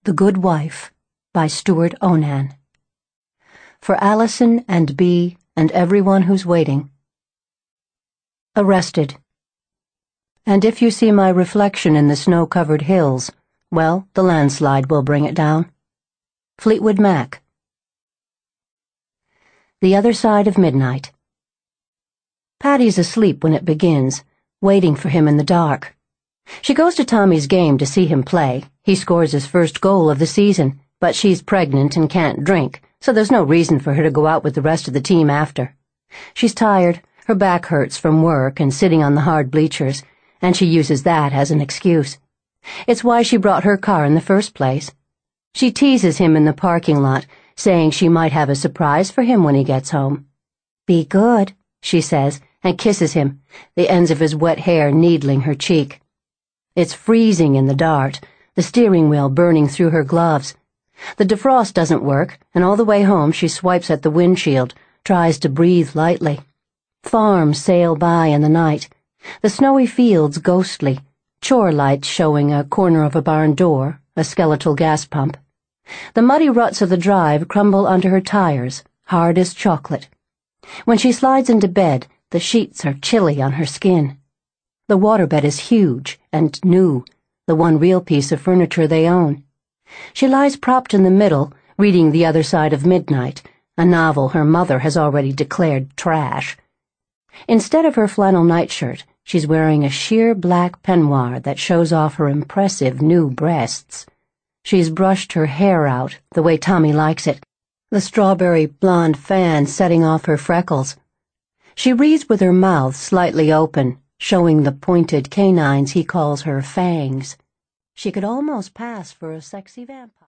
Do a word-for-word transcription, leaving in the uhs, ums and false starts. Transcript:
The Good Wife by Stuart Onan. For Allison and Bea and everyone who's waiting. Arrested. And if you see my reflection in the snow-covered hills, well, the landslide will bring it down. Fleetwood Mac. The Other Side of Midnight. Patty's asleep when it begins, waiting for him in the dark. She goes to Tommy's game to see him play. He scores his first goal of the season, but she's pregnant and can't drink, so there's no reason for her to go out with the rest of the team after. She's tired, her back hurts from work and sitting on the hard bleachers, and she uses that as an excuse. It's why she brought her car in the first place. She teases him in the parking lot, saying she might have a surprise for him when he gets home. "Be good," she says, and kisses him, the ends of his wet hair needling her cheek. It's freezing in the Dart, the steering wheel burning through her gloves. The defrost doesn't work, and all the way home she swipes at the windshield, tries to breathe lightly. Farms sail by in the night, the snowy fields ghostly, chore lights showing a corner of a barn door, a skeletal gas pump. The muddy ruts of the drive crumble under her tires, hard as chocolate. When she slides into bed, the sheets are chilly on her skin. The waterbed is huge and new, the one real piece of furniture they own. She lies propped in the middle, reading The Other Side of Midnight, a novel her mother has already declared trash. Instead of her flannel nightshirt, she's wearing a sheer black peignoir that shows off her impressive new breasts. She's brushed her hair out the way Tommy likes it, the strawberry blonde fan setting off her freckles. She reads with her mouth slightly open, showing the pointed canines he calls her fangs. She could almost pass for a sexy vampire.